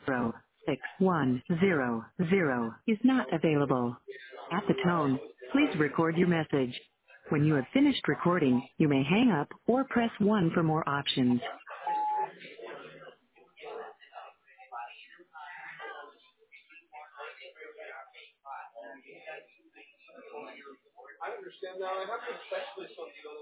06100 is not available. At the tone, please record your message. When you have finished recording, you may hang up or press 1 for more options. I understand now. I have a specialist on the